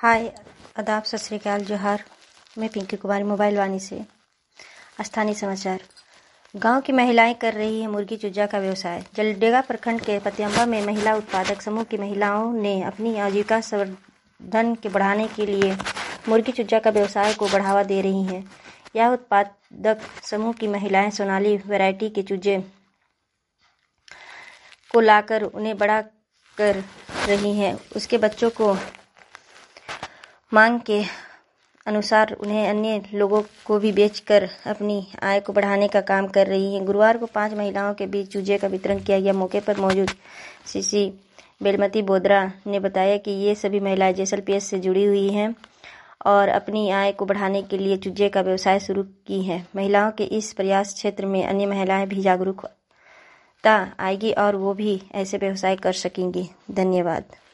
हाय, आदाब, सत श्री अकाल, जोहार। मैं पिंकी कुमारी, मोबाइल वाणी से। स्थानीय समाचार। गांव की महिलाएं कर रही है मुर्गी चूजा का व्यवसाय। जलडेगा प्रखंड के पतियम्बा में महिला उत्पादक समूह की महिलाओं ने अपनी आजीविका संवर्धन के बढ़ाने के लिए मुर्गी चूजा का व्यवसाय को बढ़ावा दे रही हैं। यह उत्पादक समूह की महिलाएं सोनाली वैरायटी के चूजे को लाकर उन्हें बड़ा कर रही हैं। उसके बच्चों को मांग के अनुसार उन्हें अन्य लोगों को भी बेचकर अपनी आय को बढ़ाने का काम कर रही हैं। गुरुवार को 5 महिलाओं के बीच चूजे का वितरण किया गया। मौके पर मौजूद सीसी बेलमती बोदरा ने बताया कि ये सभी महिलाएं JSLPS से जुड़ी हुई हैं और अपनी आय को बढ़ाने के लिए चूजे का व्यवसाय शुरू की है। महिलाओं के इस प्रयास क्षेत्र में अन्य महिलाएं भी जागरूकता आएगी और वो भी ऐसे व्यवसाय कर सकेंगी। धन्यवाद।